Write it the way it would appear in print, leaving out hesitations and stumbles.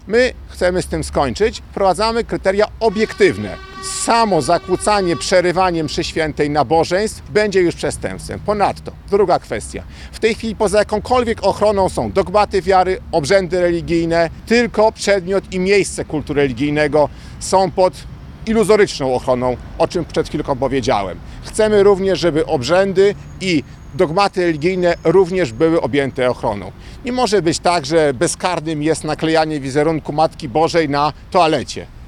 My chcemy z tym skończyć, wprowadzamy kryteria obiektywne. Samo zakłócanie przerywaniem mszy świętej nabożeństw będzie już przestępstwem. Ponadto, druga kwestia. W tej chwili poza jakąkolwiek ochroną są dogmaty wiary, obrzędy religijne, tylko przedmiot i miejsce kultu religijnego są pod iluzoryczną ochroną, o czym przed chwilką powiedziałem. Chcemy również, żeby obrzędy i dogmaty religijne również były objęte ochroną. Nie może być tak, że bezkarnym jest naklejanie wizerunku Matki Bożej na toalecie.